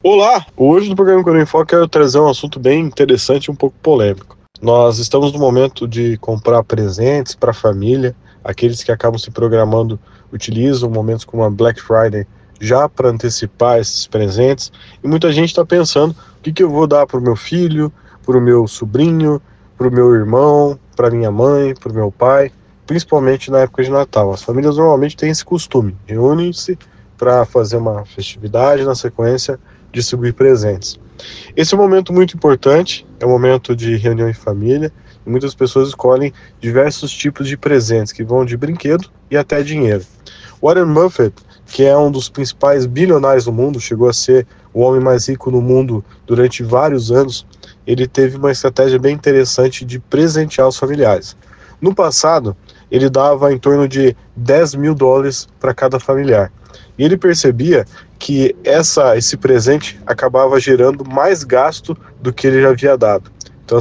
Olá! Hoje no programa Economia em Foco quero trazer um assunto bem interessante e um pouco polêmico. Nós estamos no momento de comprar presentes para a família. Aqueles que acabam se programando utilizam momentos como a Black Friday já para antecipar esses presentes. E muita gente está pensando o que eu vou dar para o meu filho, para o meu sobrinho, para o meu irmão, para minha mãe, para o meu pai, principalmente na época de Natal. As famílias normalmente têm esse costume, reúnem-se para fazer uma festividade, na sequência distribuir presentes. Esse é um momento muito importante, é um momento de reunião em família, e muitas pessoas escolhem diversos tipos de presentes, que vão de brinquedo e até dinheiro. Warren Buffett, que é um dos principais bilionários do mundo, chegou a ser o homem mais rico no mundo durante vários anos, ele teve uma estratégia bem interessante de presentear os familiares. No passado, ele dava em torno de $10 mil para cada familiar. E ele percebia que esse presente acabava gerando mais gasto do que ele já havia dado. Então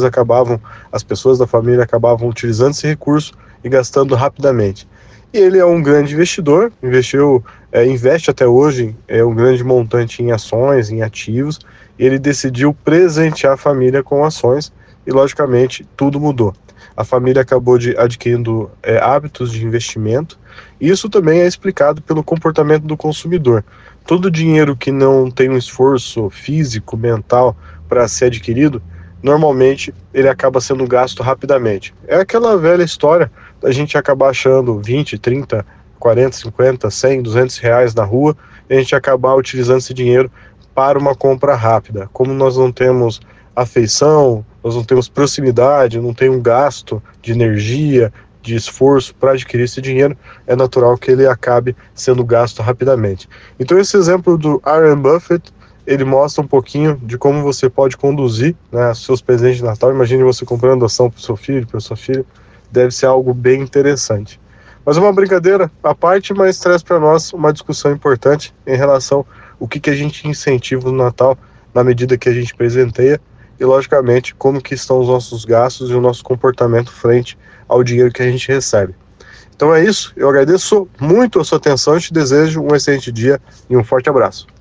as pessoas da família acabavam utilizando esse recurso e gastando rapidamente. E ele é um grande investidor, investe até hoje um grande montante em ações, em ativos. Ele decidiu presentear a família com ações e, logicamente, tudo mudou. A família acabou adquirindo hábitos de investimento. Isso também é explicado pelo comportamento do consumidor. Todo dinheiro que não tem um esforço físico, mental para ser adquirido, normalmente ele acaba sendo gasto rapidamente. É aquela velha história da gente acabar achando 20, 30, 40, 50, 100, 200 reais na rua e a gente acabar utilizando esse dinheiro para uma compra rápida. Como nós não temos afeição, nós não temos proximidade, não tem um gasto de energia, de esforço para adquirir esse dinheiro, é natural que ele acabe sendo gasto rapidamente. Então esse exemplo do Warren Buffett, ele mostra um pouquinho de como você pode conduzir, né, seus presentes de Natal. Imagine você comprando ação para o seu filho, para sua filha, deve ser algo bem interessante. Mas é uma brincadeira à parte, mas traz para nós uma discussão importante em relação ao que a gente incentiva no Natal, na medida que a gente presenteia, e logicamente como que estão os nossos gastos e o nosso comportamento frente ao dinheiro que a gente recebe. Então é isso, eu agradeço muito a sua atenção e te desejo um excelente dia e um forte abraço.